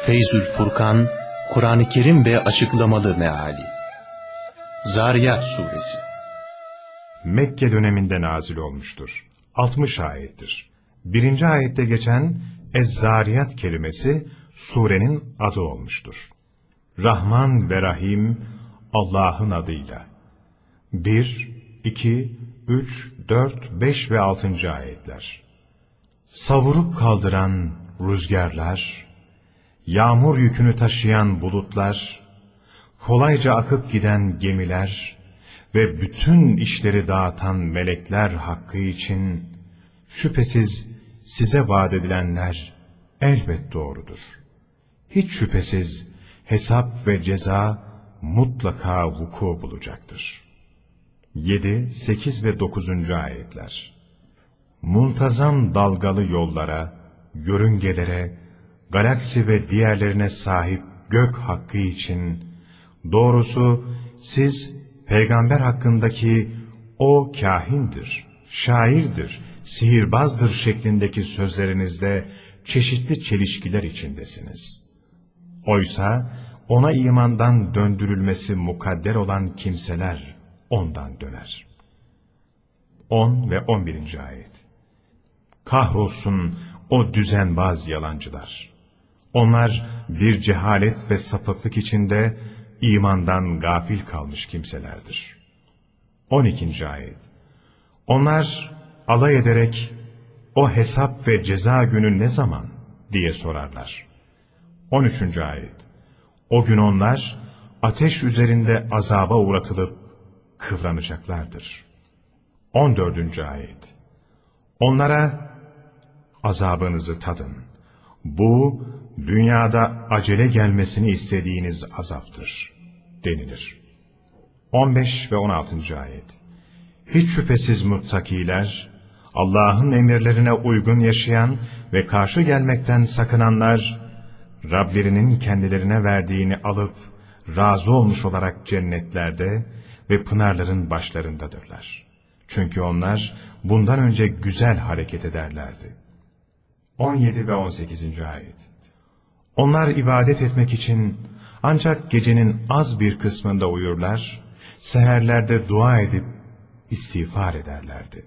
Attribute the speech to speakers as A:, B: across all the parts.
A: Feyzül Furkan, Kur'an-ı Kerim ve açıklamalı meali. Zariyat Suresi
B: Mekke döneminde nazil olmuştur. 60 ayettir. 1. ayette geçen Ez-Zariyat kelimesi surenin adı olmuştur. Rahman ve Rahim Allah'ın adıyla. 1, 2, 3, 4, 5 ve 6. ayetler. Savurup kaldıran rüzgarlar, yağmur yükünü taşıyan bulutlar, kolayca akıp giden gemiler ve bütün işleri dağıtan melekler hakkı için şüphesiz size vaat edilenler elbet doğrudur. Hiç şüphesiz hesap ve ceza mutlaka vuku bulacaktır. 7, 8 ve 9. ayetler. Muntazam dalgalı yollara, yörüngelere, galaksi ve diğerlerine sahip gök hakkı için, doğrusu siz peygamber hakkındaki o kâhindir, şairdir, sihirbazdır şeklindeki sözlerinizde çeşitli çelişkiler içindesiniz. Oysa ona imandan döndürülmesi mukadder olan kimseler ondan döner. 10 ve 11. ayet. Kahrolsun o düzenbaz yalancılar. Onlar bir cehalet ve sapıklık içinde imandan gafil kalmış kimselerdir. 12. ayet. Onlar alay ederek o hesap ve ceza günü ne zaman diye sorarlar. 13. ayet. O gün onlar ateş üzerinde azaba uğratılıp kıvranacaklardır. 14. ayet. Onlara azabınızı tadın. Bu dünyada acele gelmesini istediğiniz azaptır denilir. 15 ve 16. ayet. Hiç şüphesiz muttakiler, Allah'ın emirlerine uygun yaşayan ve karşı gelmekten sakınanlar, Rablerinin kendilerine verdiğini alıp razı olmuş olarak cennetlerde ve pınarların başlarındadırlar. Çünkü onlar bundan önce güzel hareket ederlerdi. 17 ve 18. ayet. Onlar ibadet etmek için ancak gecenin az bir kısmında uyurlar, seherlerde dua edip istiğfar ederlerdi.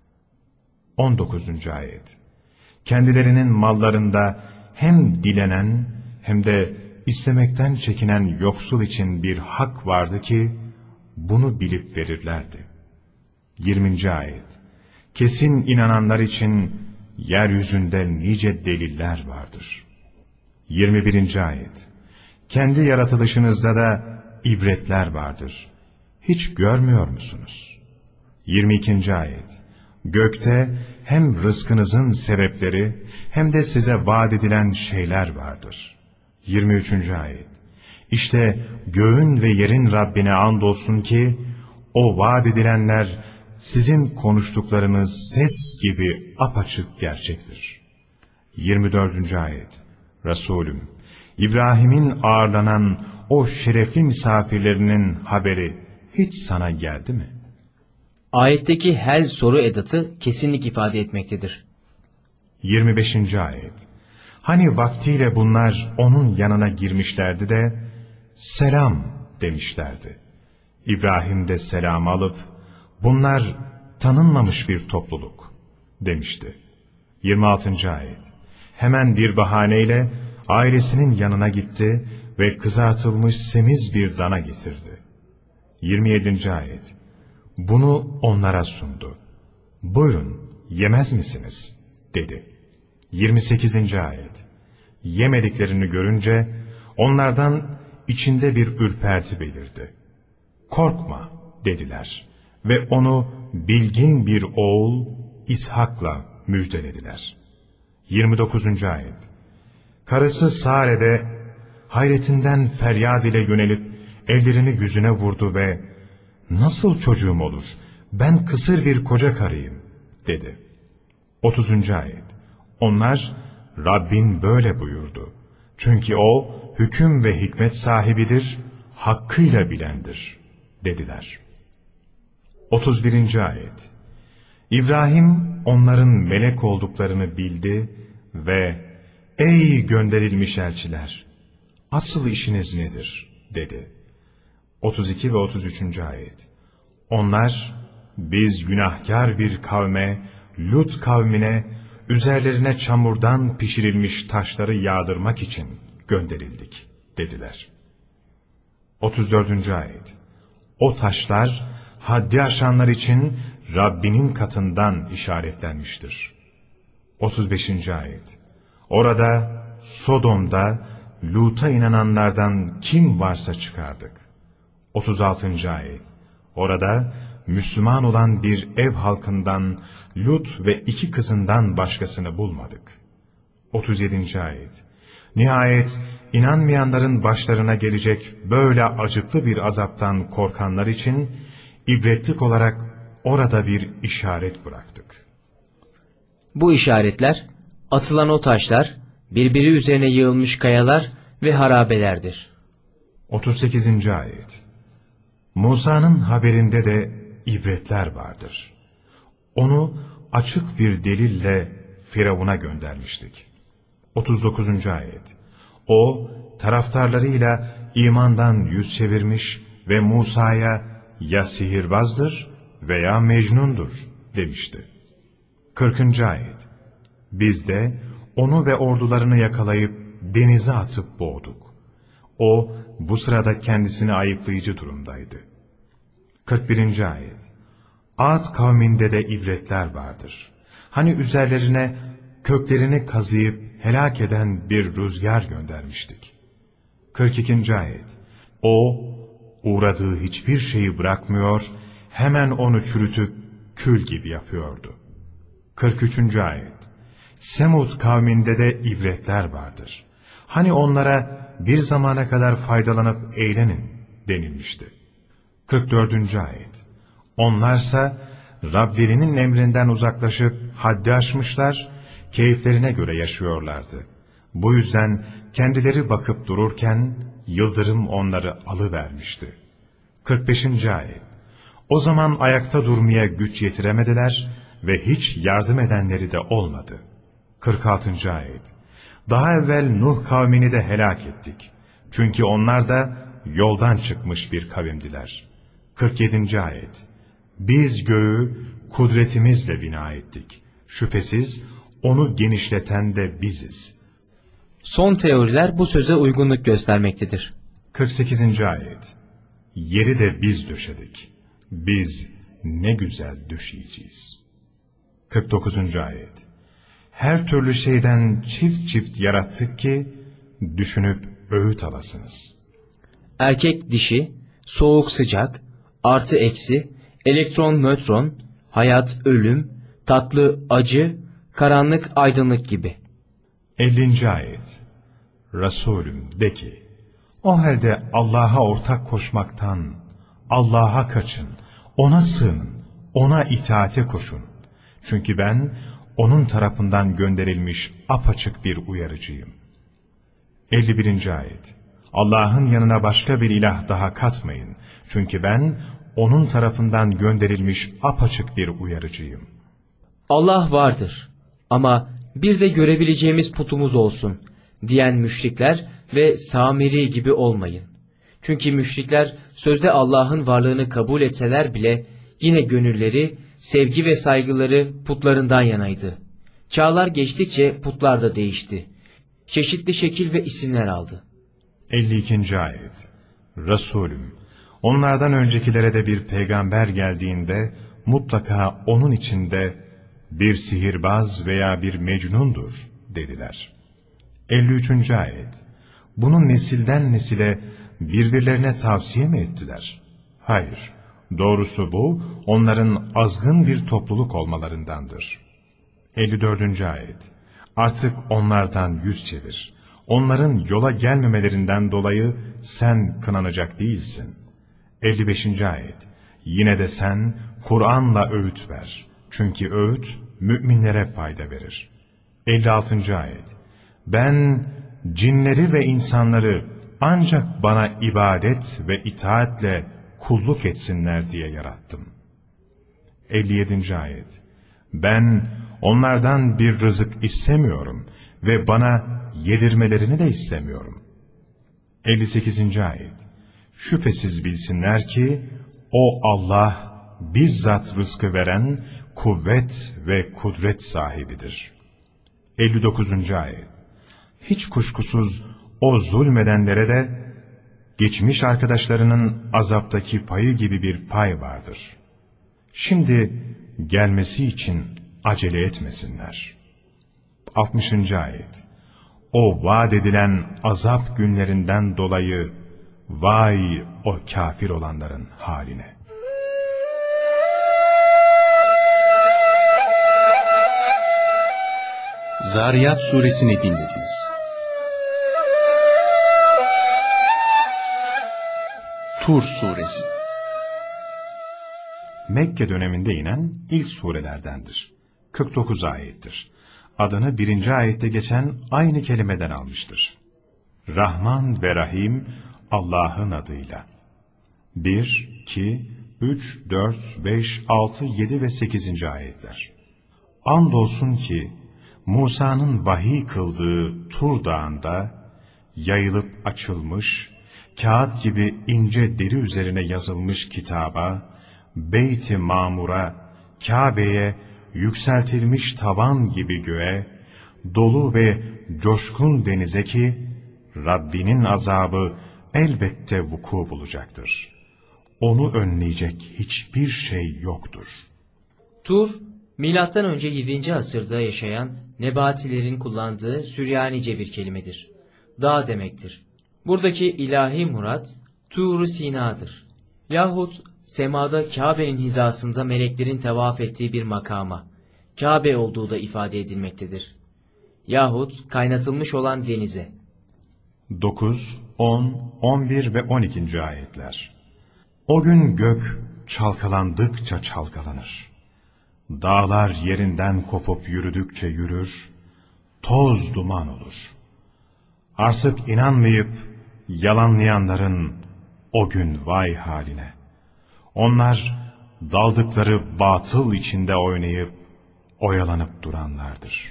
B: 19. ayet. Kendilerinin mallarında hem dilenen hem de istemekten çekinen yoksul için bir hak vardı ki bunu bilip verirlerdi. 20. ayet. Kesin inananlar için yeryüzünde nice deliller vardır. 21. ayet. Kendi yaratılışınızda da ibretler vardır. Hiç görmüyor musunuz? 22. ayet. Gökte hem rızkınızın sebepleri hem de size vaat edilen şeyler vardır. 23. ayet. İşte göğün ve yerin Rabbine andolsun ki o vaat edilenler sizin konuştuklarınız ses gibi apaçık gerçektir. 24. ayet. Resulüm, İbrahim'in ağırlanan o şerefli misafirlerinin haberi hiç sana geldi mi?
C: Ayetteki hel soru edatı kesinlik ifade etmektedir.
B: 25. ayet. Hani vaktiyle bunlar onun yanına girmişlerdi de selam demişlerdi. İbrahim de selam alıp bunlar tanınmamış bir topluluk demişti. 26. ayet. Hemen bir bahaneyle ailesinin yanına gitti ve kızartılmış semiz bir dana getirdi. 27. ayet. Bunu onlara sundu. Buyurun, yemez misiniz? Dedi. 28. ayet. Yemediklerini görünce onlardan içinde bir ürperti belirdi. Korkma dediler ve onu bilgin bir oğul İshak'la müjdelediler. 29. ayet. Karısı Sare de hayretinden feryat ile yönelip ellerini yüzüne vurdu ve nasıl çocuğum olur, ben kısır bir koca karıyım dedi. 30. ayet. Onlar Rabbin böyle buyurdu. Çünkü o hüküm ve hikmet sahibidir, hakkıyla bilendir dediler. 31. ayet. İbrahim onların melek olduklarını bildi ve ey gönderilmiş elçiler! asıl işiniz nedir? Dedi. 32 ve 33. ayet. Onlar, biz günahkar bir kavme, Lut kavmine, üzerlerine çamurdan pişirilmiş taşları yağdırmak için gönderildik, dediler. 34. ayet. O taşlar, haddi aşanlar için Rabbinin katından işaretlenmiştir. 35. ayet. Orada, Sodom'da, Lut'a inananlardan kim varsa çıkardık. 36. ayet. Orada, Müslüman olan bir ev halkından, Lut ve 2 kızından başkasını bulmadık. 37. ayet. Nihayet, inanmayanların başlarına gelecek böyle acıklı bir azaptan korkanlar için, ibretlik olarak orada bir işaret bıraktık.
C: Bu işaretler, atılan o taşlar, birbiri üzerine yığılmış kayalar ve harabelerdir.
B: 38. ayet. Musa'nın haberinde de ibretler vardır. Onu açık bir delille Firavun'a göndermiştik. 39. ayet. O, taraftarlarıyla imandan yüz çevirmiş ve Musa'ya ya sihirbazdır veya mecnundur demişti. 40. ayet. Biz de onu ve ordularını yakalayıp denize atıp boğduk. O, bu sırada kendisini ayıplayıcı durumdaydı. 41. ayet. Ad kavminde de ibretler vardır. Hani üzerlerine köklerini kazıyıp helak eden bir rüzgar göndermiştik. 42. ayet. O, uğradığı hiçbir şeyi bırakmıyor, hemen onu çürütüp kül gibi yapıyordu. 43. ayet. Semud kavminde de ibretler vardır. Hani onlara bir zamana kadar faydalanıp eğlenin denilmişti. 44. ayet. Onlarsa Rablerinin emrinden uzaklaşıp haddi aşmışlar, keyiflerine göre yaşıyorlardı. Bu yüzden kendileri bakıp dururken yıldırım onları alıvermişti. 45. ayet. O zaman ayakta durmaya güç yetiremediler ve hiç yardım edenleri de olmadı. 46. ayet. Daha evvel Nuh kavmini de helak ettik. Çünkü onlar da yoldan çıkmış bir kavimdiler. 47. ayet. Biz göğü kudretimizle bina ettik. Şüphesiz onu genişleten de biziz.
C: Son teoriler bu söze uygunluk göstermektedir.
B: 48. ayet. Yeri de biz döşedik. Biz ne güzel döşeyeceğiz. 49. ayet. Her türlü şeyden çift çift yarattık ki düşünüp öğüt alasınız.
C: Erkek dişi, soğuk sıcak, artı eksi, elektron nötron, hayat ölüm, tatlı acı, karanlık aydınlık gibi.
B: 50. ayet. Resulüm de ki, o halde Allah'a ortak koşmaktan, Allah'a kaçın, ona sığının, ona itaate koşun. Çünkü ben onun tarafından gönderilmiş apaçık bir uyarıcıyım. 51. ayet. Allah'ın yanına başka bir ilah daha katmayın. Çünkü ben onun tarafından gönderilmiş apaçık bir uyarıcıyım.
C: Allah vardır ama bir de görebileceğimiz putumuz olsun diyen müşrikler ve Samiri gibi olmayın. Çünkü müşrikler sözde Allah'ın varlığını kabul etseler bile yine gönülleri, sevgi ve saygıları putlarından yanaydı. Çağlar geçtikçe putlar da değişti. Çeşitli şekil ve isimler aldı.
B: 52. ayet. Resulüm, onlardan öncekilere de bir peygamber geldiğinde mutlaka onun içinde bir sihirbaz veya bir mecnundur dediler. 53. ayet. Bunu nesilden nesile birbirlerine tavsiye mi ettiler? Hayır, doğrusu bu onların azgın bir topluluk olmalarındandır. 54. ayet. Artık onlardan yüz çevir. Onların yola gelmemelerinden dolayı sen kınanacak değilsin. 55. ayet. Yine de sen Kur'an'la öğüt ver. Çünkü öğüt müminlere fayda verir. 56. ayet. Ben cinleri ve insanları ancak bana ibadet ve itaatle kulluk etsinler diye yarattım. 57. ayet. Ben onlardan bir rızık istemiyorum ve bana yedirmelerini de istemiyorum. 58. ayet. Şüphesiz bilsinler ki o Allah bizzat rızkı veren kuvvet ve kudret sahibidir. 59. ayet. Hiç kuşkusuz o zulmedenlere de geçmiş arkadaşlarının azaptaki payı gibi bir pay vardır. Şimdi gelmesi için acele etmesinler. 60. ayet. O vaat edilen azap günlerinden dolayı vay o kafir olanların haline.
A: Zariyat suresini dinlediniz. Tur suresi
B: Mekke döneminde inen ilk surelerdendir. 49 ayettir. Adını 1. ayette geçen aynı kelimeden almıştır. Rahman ve Rahim Allah'ın adıyla. 1, 2, 3, 4, 5, 6, 7 ve 8. ayetler. Andolsun ki Musa'nın vahiy kıldığı Tur Dağı'nda yayılıp açılmış, kağıt gibi ince deri üzerine yazılmış kitaba, Beyt-i Mamur'a, Kabe'ye, yükseltilmiş tavan gibi göğe, dolu ve coşkun denize ki, Rabbinin azabı elbette vuku bulacaktır. Onu önleyecek hiçbir şey yoktur.
C: Tur, M.Ö. 7. asırda yaşayan Nebatilerin kullandığı Süryanice bir kelimedir. Dağ demektir. Buradaki ilahi murat, Tur-u Sina'dır. Yahut semada Kabe'nin hizasında meleklerin tevaf ettiği bir makama, Kabe olduğu da ifade edilmektedir. Yahut kaynatılmış olan denize.
B: 9, 10, 11 ve 12. ayetler. O gün gök çalkalandıkça çalkalanır. Dağlar yerinden kopup yürüdükçe yürür, toz duman olur. Artık inanmayıp yalanlayanların o gün vay haline. Onlar daldıkları batıl içinde oynayıp oyalanıp duranlardır.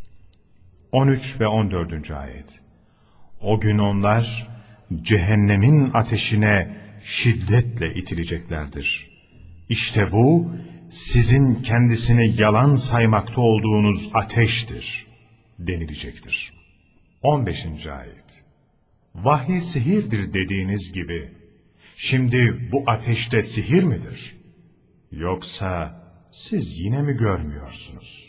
B: 13 ve 14. ayet. O gün onlar cehennemin ateşine şiddetle itileceklerdir. İşte bu sizin kendisini yalan saymakta olduğunuz ateştir denilecektir. 15. ayet. Vahiy sihirdir dediğiniz gibi, şimdi bu ateşte sihir midir? Yoksa siz yine mi görmüyorsunuz?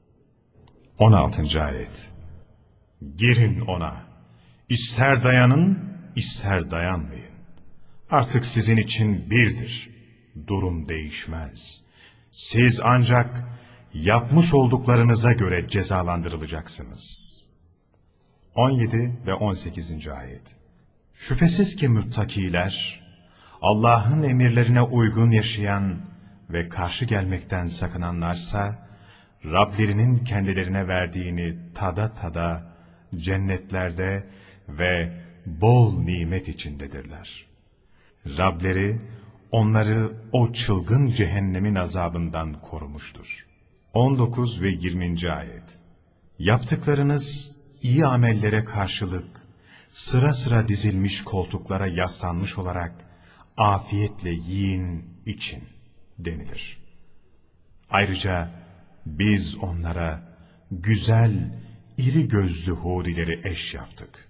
B: 16. ayet. Girin ona, ister dayanın, ister dayanmayın. Artık sizin için birdir, durum değişmez. Siz ancak yapmış olduklarınıza göre cezalandırılacaksınız. 17 ve 18. ayet. Şüphesiz ki müttakiler, Allah'ın emirlerine uygun yaşayan ve karşı gelmekten sakınanlarsa, Rablerinin kendilerine verdiğini tada tada cennetlerde ve bol nimet içindedirler. Rableri onları o çılgın cehennemin azabından korumuştur. 19 ve 20. ayet. Yaptıklarınız iyi amellere karşılık sıra sıra dizilmiş koltuklara yaslanmış olarak afiyetle yiyin, için denilir. Ayrıca biz onlara güzel, iri gözlü hurileri eş yaptık.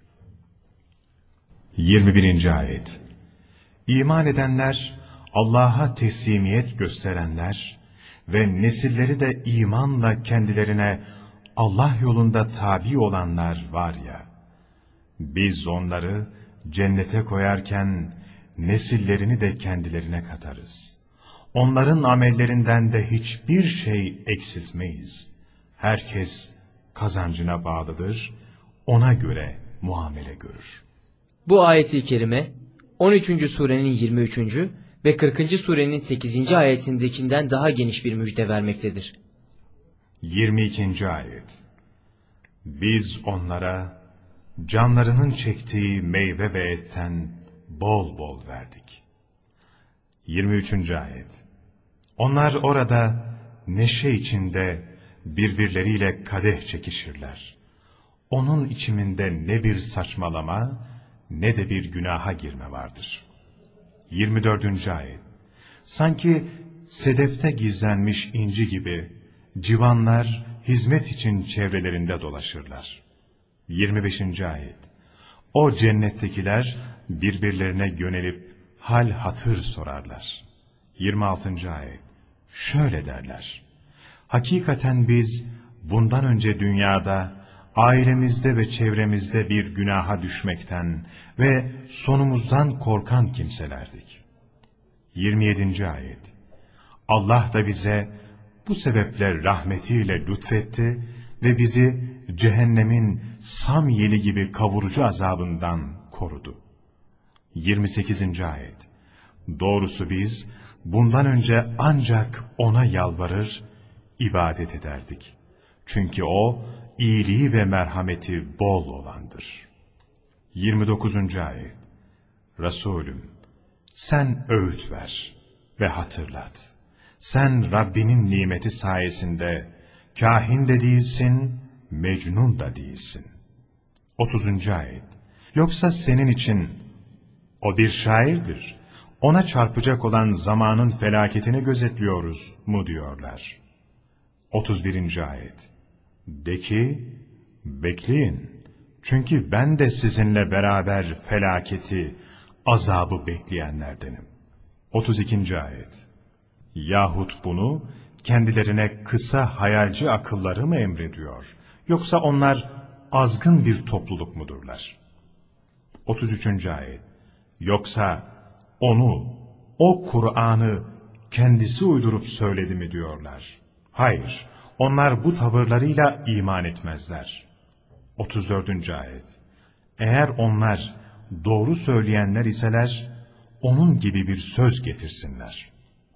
B: 21. ayet. İman edenler, Allah'a teslimiyet gösterenler ve nesilleri de imanla kendilerine Allah yolunda tabi olanlar var ya, biz onları cennete koyarken nesillerini de kendilerine katarız. Onların amellerinden de hiçbir şey eksiltmeyiz. Herkes kazancına bağlıdır, ona göre muamele görür.
C: Bu ayet-i kerime 13. surenin 23. ve 40. surenin 8. ayetindekinden daha geniş bir müjde vermektedir.
B: 22. ayet. Biz onlara canlarının çektiği meyve ve etten bol bol verdik. 23. ayet. Onlar orada neşe içinde birbirleriyle kadeh çekişirler. Onun içiminde ne bir saçmalama ne de bir günaha girme vardır. 24. ayet. Sanki sedefte gizlenmiş inci gibi civanlar hizmet için çevrelerinde dolaşırlar. 25. ayet. O cennettekiler birbirlerine yönelip hal hatır sorarlar. 26. ayet. Şöyle derler: hakikaten biz bundan önce dünyada ailemizde ve çevremizde bir günaha düşmekten ve sonumuzdan korkan kimselerdik. 27. ayet. Allah da bize bu sebeple rahmetiyle lütfetti ve bizi cehennemin sam yeli gibi kavurucu azabından korudu. 28. ayet. Doğrusu biz bundan önce ancak ona yalvarır, ibadet ederdik. Çünkü o iyiliği ve merhameti bol olandır. 29. ayet. Resulüm, sen öğüt ver ve hatırlat. Sen Rabbinin nimeti sayesinde kahin de değilsin, mecnun da değilsin. 30. ayet. Yoksa senin için o bir şairdir, ona çarpacak olan zamanın felaketini gözetliyoruz mu diyorlar. 31. ayet. De ki, bekleyin, çünkü ben de sizinle beraber felaketi, azabı bekleyenlerdenim. 32. ayet. Yahut bunu kendilerine kısa hayalci akılları mı emrediyor, yoksa onlar azgın bir topluluk mudurlar? 33. ayet. Yoksa onu, o Kur'an'ı kendisi uydurup söyledi mi diyorlar? Hayır, onlar bu tavırlarıyla iman etmezler. 34. ayet. Eğer onlar doğru söyleyenler iseler, onun gibi bir söz getirsinler.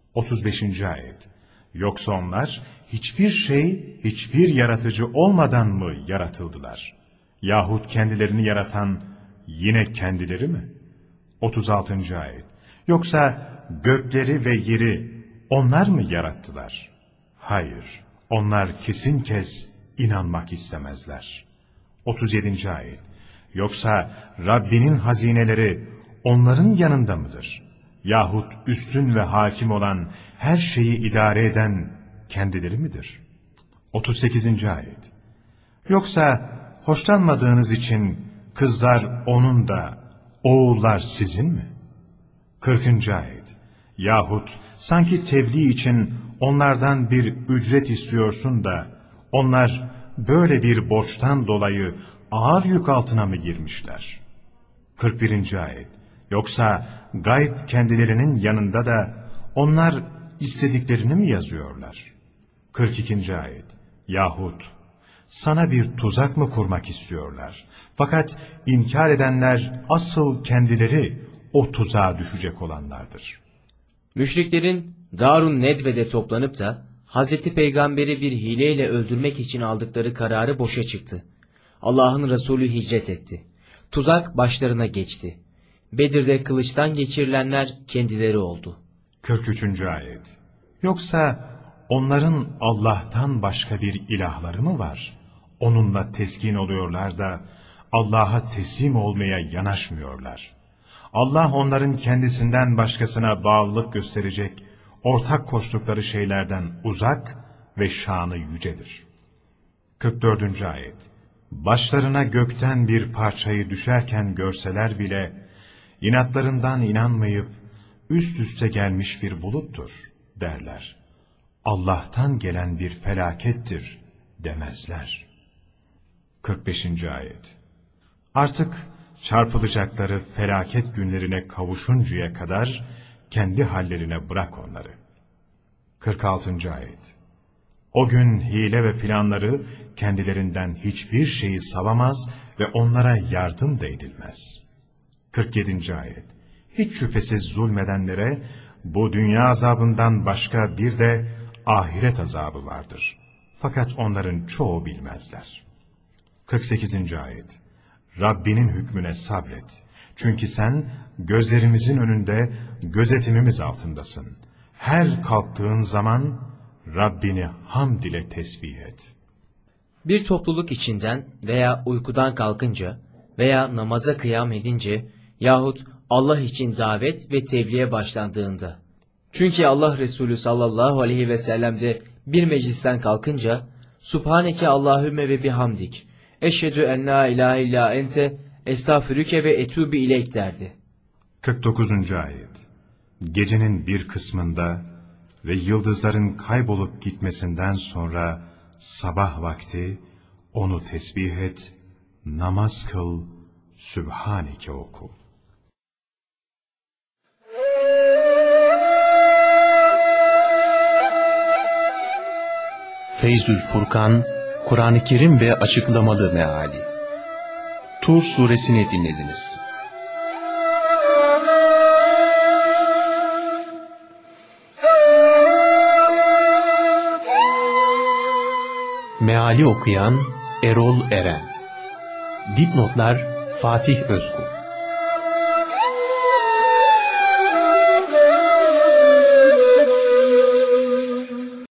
B: 35. ayet. Yoksa onlar hiçbir şey, hiçbir yaratıcı olmadan mı yaratıldılar? Yahut kendilerini yaratan yine kendileri mi? 36. ayet. Yoksa gökleri ve yeri onlar mı yarattılar? Hayır, onlar kesin kez inanmak istemezler. 37. ayet. Yoksa Rabbinin hazineleri onların yanında mıdır? Yahut üstün ve hakim olan her şeyi idare eden kendileri midir? 38. ayet. Yoksa hoşlanmadığınız için kızlar onun da, oğullar sizin mi? 40. ayet. Yahut sanki tebliğ için onlardan bir ücret istiyorsun da, onlar böyle bir borçtan dolayı ağır yük altına mı girmişler? 41. ayet. Yoksa gayb kendilerinin yanında da onlar istediklerini mi yazıyorlar? 42. ayet. Yahut sana bir tuzak mı kurmak istiyorlar? Fakat inkar edenler asıl kendileri o tuzağa düşecek olanlardır.
C: Müşriklerin Darun Nedve'de toplanıp da Hazreti Peygamber'i bir hileyle öldürmek için aldıkları kararı boşa çıktı. Allah'ın Resulü hicret etti. Tuzak başlarına geçti. Bedir'de kılıçtan geçirilenler kendileri oldu.
B: 43. ayet. Yoksa onların Allah'tan başka bir ilahları mı var? Onunla teskin oluyorlar da Allah'a teslim olmaya yanaşmıyorlar. Allah onların kendisinden başkasına bağlılık gösterecek, ortak koştukları şeylerden uzak ve şanı yücedir. 44. ayet. Başlarına gökten bir parçayı düşerken görseler bile, inatlarından inanmayıp, üst üste gelmiş bir buluttur derler. Allah'tan gelen bir felakettir demezler. 45. ayet. Artık çarpılacakları felaket günlerine kavuşuncaya kadar kendi hallerine bırak onları. 46. ayet. O gün hile ve planları kendilerinden hiçbir şeyi savamaz ve onlara yardım da edilmez. 47. ayet. Hiç şüphesiz zulmedenlere bu dünya azabından başka bir de ahiret azabı vardır. Fakat onların çoğu bilmezler. 48. ayet. Rabbinin hükmüne sabret. Çünkü sen gözlerimizin önünde gözetimimiz altındasın. Her kalktığın zaman Rabbini hamd ile tesbih et.
C: Bir topluluk içinden veya uykudan kalkınca veya namaza kıyam edince yahut Allah için davet ve tebliğe başlandığında. Çünkü Allah Resulü sallallahu aleyhi ve sellem de bir meclisten kalkınca Subhaneke Allahümme ve bihamdik, eşhedü en la ilahe illa ente, estağfirüke ve etûbü ileyk derdi.
B: 49. Ayet. Gecenin bir kısmında ve yıldızların kaybolup gitmesinden sonra sabah vakti onu tesbih et, namaz kıl, Sübhaneke oku.
A: Feyzül Furkan, Kur'an-ı Kerim ve açıklamalı meali. Tur suresini dinlediniz. Meali okuyan Erol Eren. Dipnotlar Fatih Özkul.